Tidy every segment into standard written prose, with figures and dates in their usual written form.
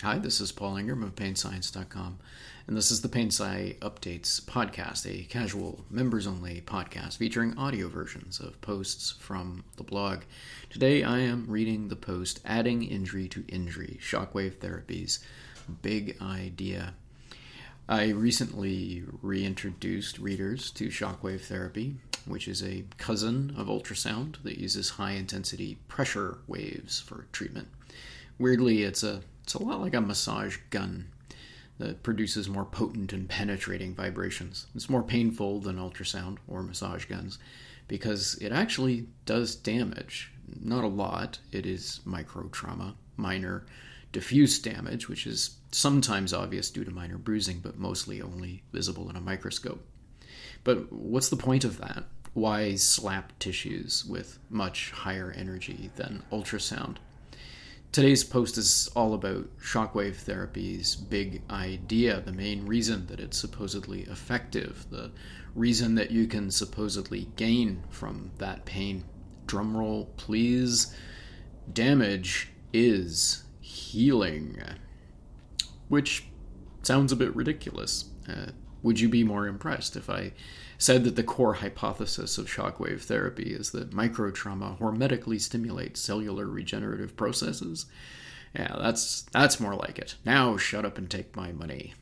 Hi, this is Paul Ingram of PainScience.com, and this is the PainSci Updates podcast, a casual, members-only podcast featuring audio versions of posts from the blog. Today I am reading the post, Adding Injury to Injury, Shockwave Therapy's Big Idea. I recently reintroduced readers to shockwave therapy, which is a cousin of ultrasound that uses high-intensity pressure waves for treatment. Weirdly, it's a lot like a massage gun that produces more potent and penetrating vibrations. It's more painful than ultrasound or massage guns because it actually does damage. Not a lot. It is micro trauma, minor diffuse damage, which is sometimes obvious due to minor bruising, but mostly only visible in a microscope. But what's the point of that? Why slap tissues with much higher energy than ultrasound? Today's post is all about shockwave therapy's big idea, the main reason that it's supposedly effective, the reason that you can supposedly gain from that pain. Drumroll, please. Damage is healing. Which sounds a bit ridiculous. Would you be more impressed if I said that the core hypothesis of shockwave therapy is that microtrauma hormetically stimulates cellular regenerative processes? Yeah, that's more like it. Now shut up and take my money.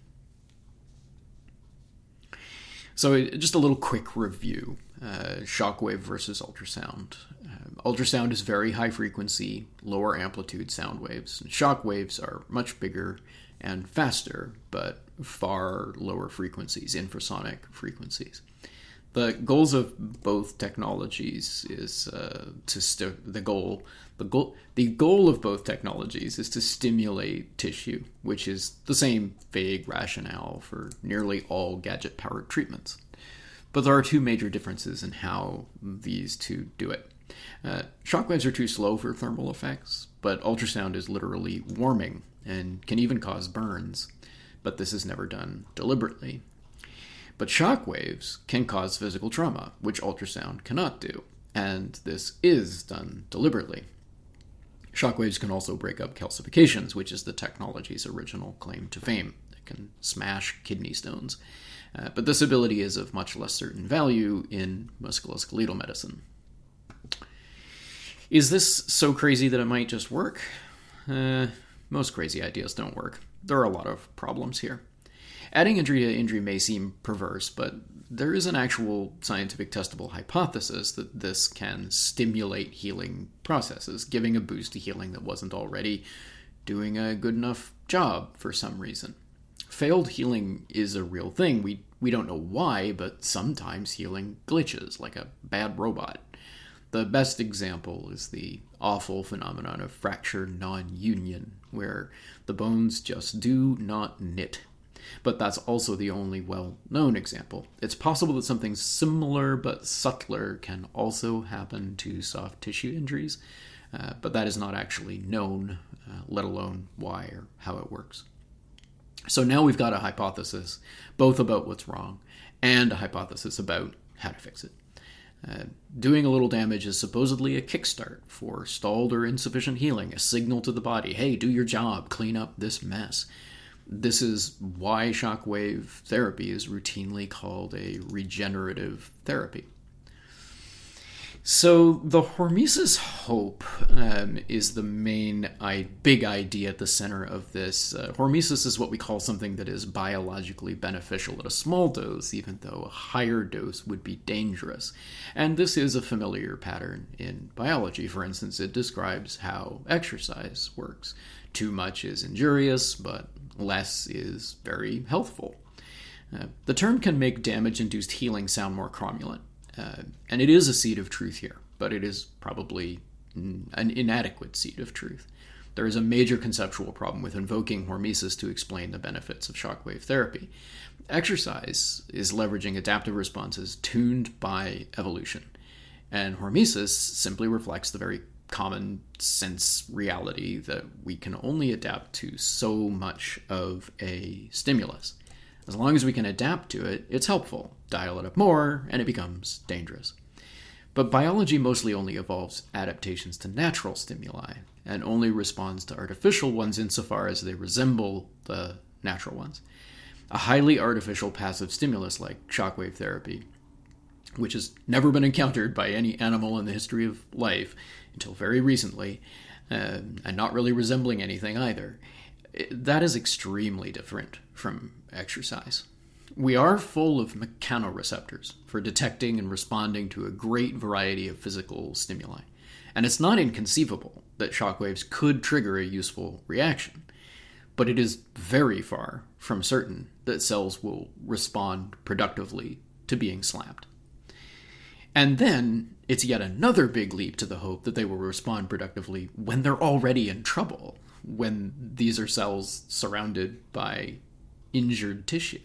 So just a little quick review. Shockwave versus ultrasound. Ultrasound is very high frequency, lower amplitude sound waves. Shock waves are much bigger and faster, but far lower frequencies, infrasonic frequencies. The goals of both technologies is the goal of both technologies is to stimulate tissue, which is the same vague rationale for nearly all gadget-powered treatments. But there are two major differences in how these two do it. Shockwaves are too slow for thermal effects, but ultrasound is literally warming and can even cause burns, but this is never done deliberately. But shockwaves can cause physical trauma, which ultrasound cannot do, and this is done deliberately. Shockwaves can also break up calcifications, which is the technology's original claim to fame. It can smash kidney stones. But this ability is of much less certain value in musculoskeletal medicine. Is this so crazy that it might just work? Most crazy ideas don't work. There are a lot of problems here. Adding injury to injury may seem perverse, but there is an actual scientific testable hypothesis that this can stimulate healing processes, giving a boost to healing that wasn't already doing a good enough job for some reason. Failed healing is a real thing. We don't know why, but sometimes healing glitches, like a bad robot. The best example is the awful phenomenon of fracture non-union, where the bones just do not knit. But that's also the only well-known example. It's possible that something similar but subtler can also happen to soft tissue injuries, but that is not actually known, let alone why or how it works. So now we've got a hypothesis, both about what's wrong and a hypothesis about how to fix it. Doing a little damage is supposedly a kickstart for stalled or insufficient healing, a signal to the body, hey, do your job, clean up this mess. This is why shockwave therapy is routinely called a regenerative therapy. So the hormesis hope is the main big idea at the center of this. Hormesis is what we call something that is biologically beneficial at a small dose, even though a higher dose would be dangerous. And this is a familiar pattern in biology. For instance, it describes how exercise works. Too much is injurious, but less is very healthful. The term can make damage-induced healing sound more cromulent. And it is a seed of truth here, but it is probably an inadequate seed of truth. There is a major conceptual problem with invoking hormesis to explain the benefits of shockwave therapy. Exercise is leveraging adaptive responses tuned by evolution, and hormesis simply reflects the very common sense reality that we can only adapt to so much of a stimulus. As long as we can adapt to it, it's helpful. Dial it up more, and it becomes dangerous. But biology mostly only evolves adaptations to natural stimuli, and only responds to artificial ones insofar as they resemble the natural ones. A highly artificial passive stimulus like shockwave therapy, which has never been encountered by any animal in the history of life until very recently, and not really resembling anything either, that is extremely different from exercise. We are full of mechanoreceptors for detecting and responding to a great variety of physical stimuli, and it's not inconceivable that shockwaves could trigger a useful reaction, but it is very far from certain that cells will respond productively to being slapped. And then it's yet another big leap to the hope that they will respond productively when they're already in trouble, when these are cells surrounded by injured tissue.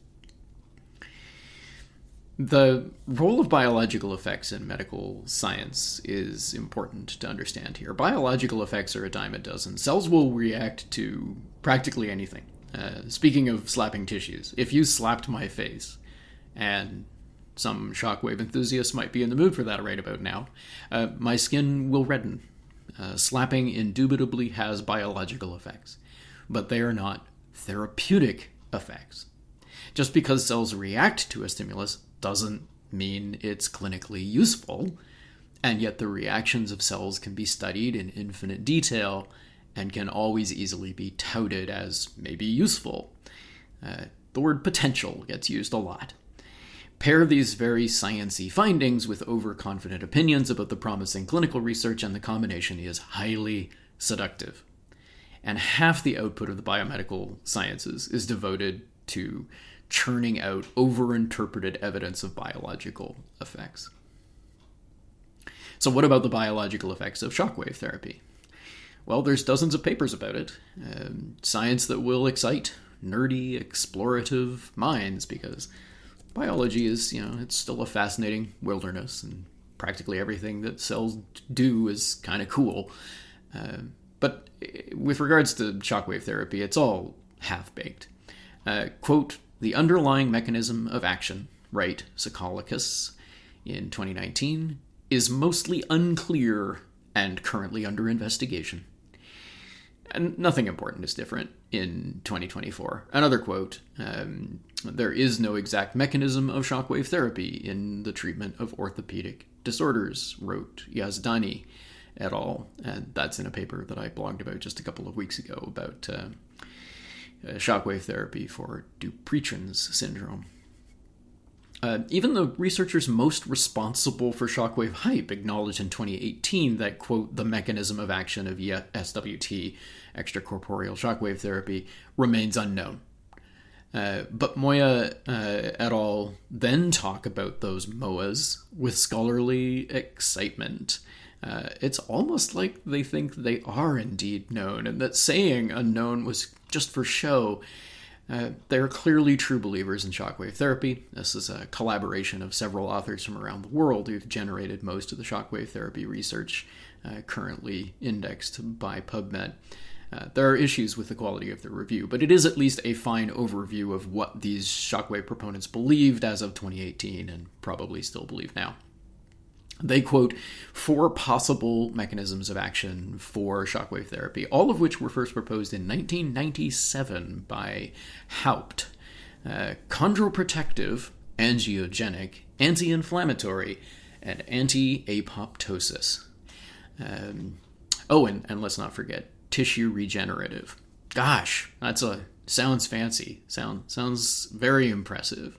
The role of biological effects in medical science is important to understand here. Biological effects are a dime a dozen. Cells will react to practically anything. Speaking of slapping tissues, if you slapped my face, and some shockwave enthusiasts might be in the mood for that right about now, my skin will redden. Slapping indubitably has biological effects, but they are not therapeutic effects. Just because cells react to a stimulus doesn't mean it's clinically useful, and yet the reactions of cells can be studied in infinite detail and can always easily be touted as maybe useful. The word potential gets used a lot. Pair these very sciencey findings with overconfident opinions about the promising clinical research, and the combination is highly seductive. And half the output of the biomedical sciences is devoted to churning out overinterpreted evidence of biological effects. So what about the biological effects of shockwave therapy? Well, there's dozens of papers about it. Science that will excite nerdy, explorative minds, because biology is, it's still a fascinating wilderness, and practically everything that cells do is kind of cool. But with regards to shockwave therapy, it's all half-baked. Quote, "The underlying mechanism of action," write Sokolikis in 2019, "is mostly unclear and currently under investigation." And nothing important is different in 2024. Another quote, "There is no exact mechanism of shockwave therapy in the treatment of orthopedic disorders," wrote Yazdani et al. And that's in a paper that I blogged about just a couple of weeks ago about shockwave therapy for Dupuytren's syndrome. Even the researchers most responsible for shockwave hype acknowledged in 2018 that, quote, "the mechanism of action of SWT, extracorporeal shockwave therapy, remains unknown." But Moya et al. Then talk about those MOAs with scholarly excitement. It's almost like they think they are indeed known, and that saying unknown was just for show. They're clearly true believers in shockwave therapy. This is a collaboration of several authors from around the world who've generated most of the shockwave therapy research currently indexed by PubMed. There are issues with the quality of the review, but it is at least a fine overview of what these shockwave proponents believed as of 2018 and probably still believe now. They quote 4 possible mechanisms of action for shockwave therapy, all of which were first proposed in 1997 by Haupt. Chondroprotective, angiogenic, anti-inflammatory, and anti-apoptosis. And let's not forget, tissue regenerative. Gosh, sounds fancy. Sounds very impressive.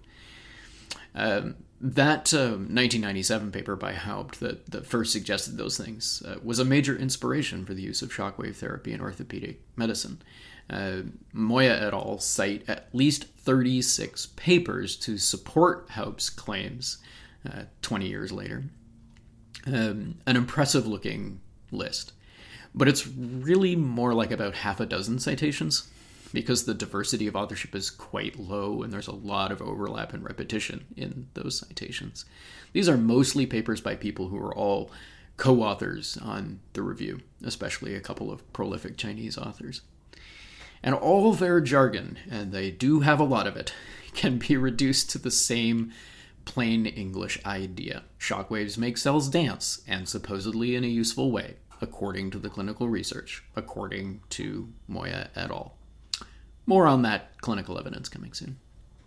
That 1997 paper by Haupt that first suggested those things was a major inspiration for the use of shockwave therapy in orthopedic medicine. Moya et al. Cite at least 36 papers to support Haupt's claims 20 years later. An impressive-looking list. But it's really more like about half a dozen citations, because the diversity of authorship is quite low and there's a lot of overlap and repetition in those citations. These are mostly papers by people who are all co-authors on the review, especially a couple of prolific Chinese authors. And all their jargon, and they do have a lot of it, can be reduced to the same plain English idea. Shockwaves make cells dance, and supposedly in a useful way. according to the clinical research, according to Moya et al. More on that clinical evidence coming soon.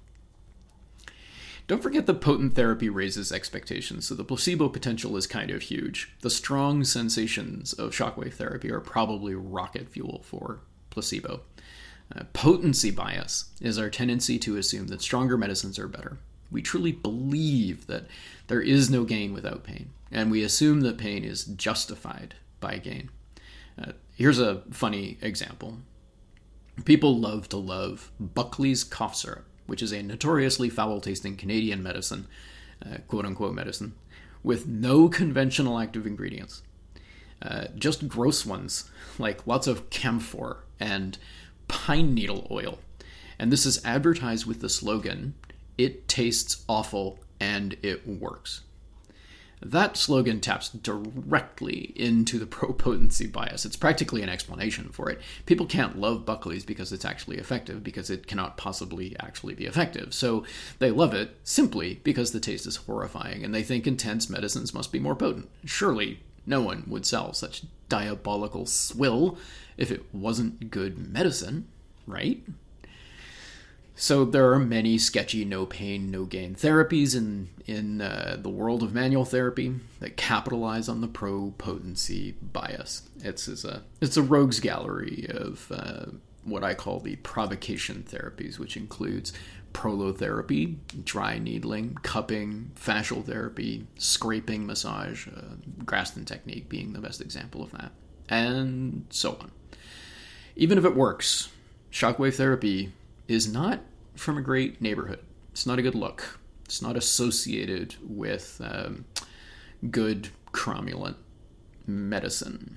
Don't forget that potent therapy raises expectations, so the placebo potential is kind of huge. The strong sensations of shockwave therapy are probably rocket fuel for placebo. Potency bias is our tendency to assume that stronger medicines are better. We truly believe that there is no gain without pain, and we assume that pain is justified by gain. Here's a funny example. People love to love Buckley's cough syrup, which is a notoriously foul-tasting Canadian medicine, quote-unquote medicine, with no conventional active ingredients. Just gross ones, like lots of camphor and pine needle oil. And this is advertised with the slogan, "It tastes awful and it works." That slogan taps directly into the pro-potency bias. It's practically an explanation for it. People can't love Buckley's because it's actually effective, because it cannot possibly actually be effective. So they love it simply because the taste is horrifying, and they think intense medicines must be more potent. Surely no one would sell such diabolical swill if it wasn't good medicine, right? So there are many sketchy no pain, no gain therapies in the world of manual therapy that capitalize on the pro-potency bias. It's a rogues gallery of what I call the provocation therapies, which includes prolotherapy, dry needling, cupping, fascial therapy, scraping massage, Graston technique being the best example of that, and so on. Even if it works, shockwave therapy is not from a great neighborhood. It's not a good look. It's not associated with good cromulent medicine.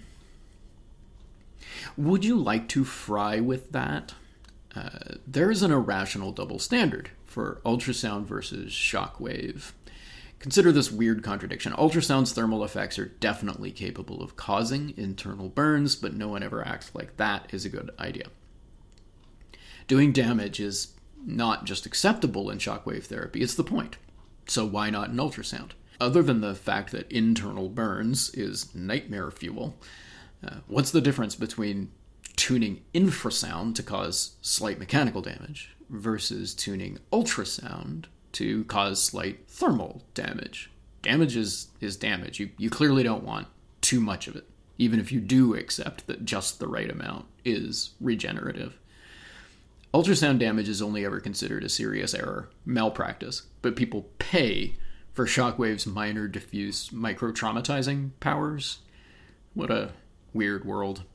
Would you like to fry with that? There is an irrational double standard for ultrasound versus shockwave. Consider this weird contradiction. Ultrasound's thermal effects are definitely capable of causing internal burns, but no one ever acts like that is a good idea. Doing damage is not just acceptable in shockwave therapy, it's the point. So why not in ultrasound? Other than the fact that internal burns is nightmare fuel, what's the difference between tuning infrasound to cause slight mechanical damage versus tuning ultrasound to cause slight thermal damage? Damage is damage. You clearly don't want too much of it, even if you do accept that just the right amount is regenerative. Ultrasound damage is only ever considered a serious error, malpractice, but people pay for shockwave's minor diffuse micro-traumatizing powers. What a weird world.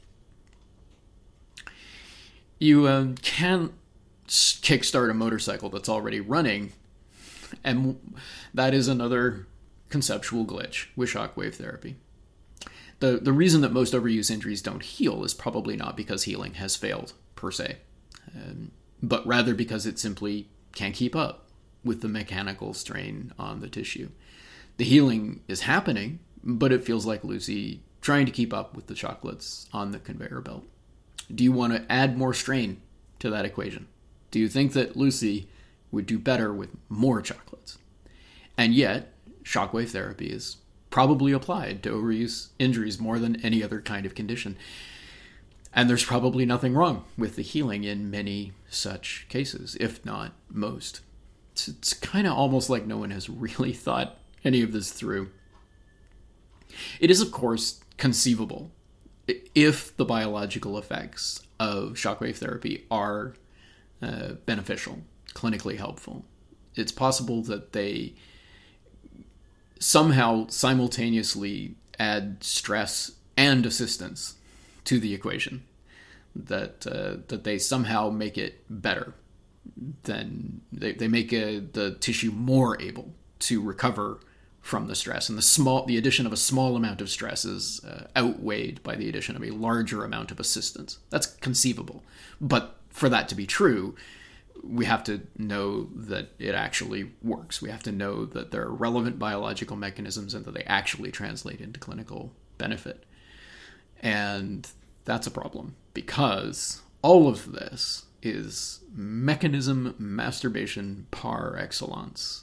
You can't kickstart a motorcycle that's already running, and that is another conceptual glitch with shockwave therapy. The reason that most overuse injuries don't heal is probably not because healing has failed, per se, but rather because it simply can't keep up with the mechanical strain on the tissue. The healing is happening, but it feels like Lucy trying to keep up with the chocolates on the conveyor belt. Do you want to add more strain to that equation? Do you think that Lucy would do better with more chocolates? And yet, shockwave therapy is probably applied to overuse injuries more than any other kind of condition. And there's probably nothing wrong with the healing in many such cases, if not most. It's kind of almost like no one has really thought any of this through. It is, of course, conceivable, if the biological effects of shockwave therapy are beneficial, clinically helpful. It's possible that they somehow simultaneously add stress and assistance to the equation, that they somehow make it better. Then they make the tissue more able to recover from the stress, and the addition of a small amount of stress is outweighed by the addition of a larger amount of assistance. That's conceivable, but for that to be true, we have to know that it actually works. We have to know that there are relevant biological mechanisms and that they actually translate into clinical benefit. And that's a problem, because all of this is mechanism masturbation par excellence.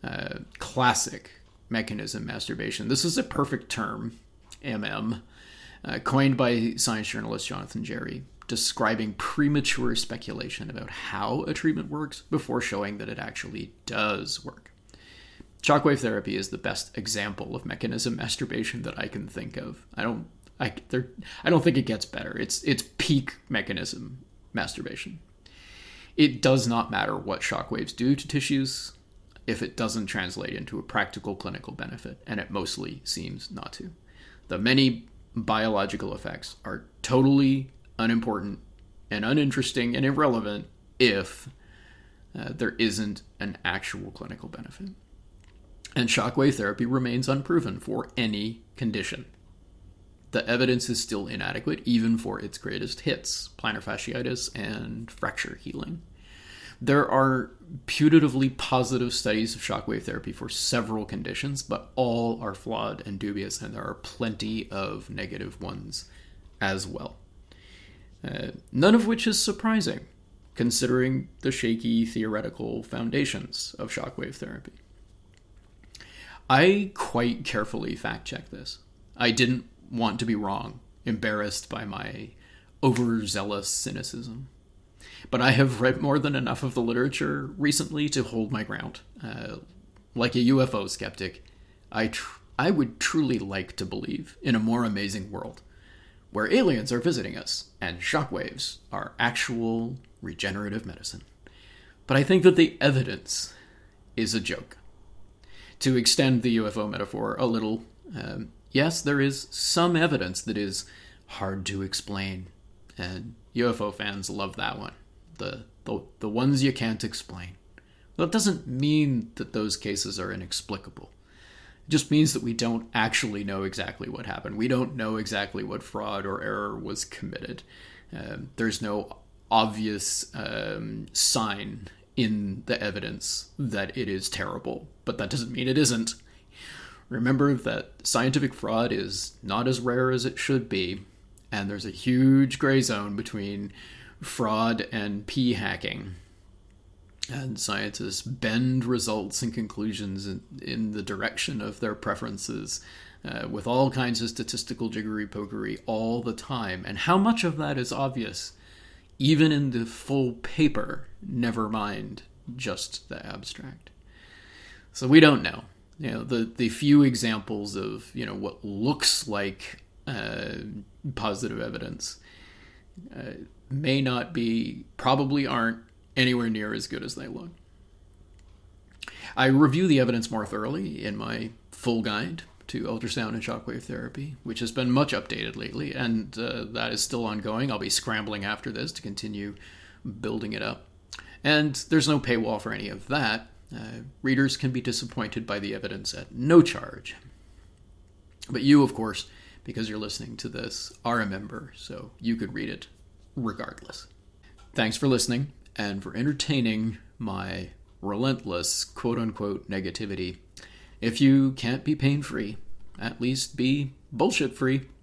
Classic mechanism masturbation. This is a perfect term, MM, coined by science journalist Jonathan Jarry, describing premature speculation about how a treatment works before showing that it actually does work. Shockwave therapy is the best example of mechanism masturbation that I can think of. I don't think it gets better. It's peak mechanism masturbation. It does not matter what shockwaves do to tissues if it doesn't translate into a practical clinical benefit, and it mostly seems not to. The many biological effects are totally unimportant and uninteresting and irrelevant if there isn't an actual clinical benefit. And shockwave therapy remains unproven for any condition. The evidence is still inadequate even for its greatest hits, plantar fasciitis and fracture healing. There are putatively positive studies of shockwave therapy for several conditions, but all are flawed and dubious, and there are plenty of negative ones as well. None of which is surprising, considering the shaky theoretical foundations of shockwave therapy. I quite carefully fact-checked this. I didn't want to be wrong, embarrassed by my overzealous cynicism. But I have read more than enough of the literature recently to hold my ground. Like a UFO skeptic, I would truly like to believe in a more amazing world, where aliens are visiting us, and shockwaves are actual regenerative medicine. But I think that the evidence is a joke. To extend the UFO metaphor a little, yes, there is some evidence that is hard to explain, and UFO fans love that one. The ones you can't explain. That doesn't mean that those cases are inexplicable. It just means that we don't actually know exactly what happened. We don't know exactly what fraud or error was committed. There's no obvious sign in the evidence that it is terrible, but that doesn't mean it isn't. Remember that scientific fraud is not as rare as it should be, and there's a huge gray zone between fraud and p-hacking. And scientists bend results and conclusions in the direction of their preferences with all kinds of statistical jiggery-pokery all the time. And how much of that is obvious, even in the full paper, never mind just the abstract. So we don't know. The few examples of what looks like positive evidence may not be, probably aren't anywhere near as good as they look. I review the evidence more thoroughly in my full guide to ultrasound and shockwave therapy, which has been much updated lately, and that is still ongoing. I'll be scrambling after this to continue building it up. And there's no paywall for any of that. Readers can be disappointed by the evidence at no charge. But you, of course, because you're listening to this, are a member, so you could read it regardless. Thanks for listening and for entertaining my relentless quote-unquote negativity. If you can't be pain-free, at least be bullshit-free.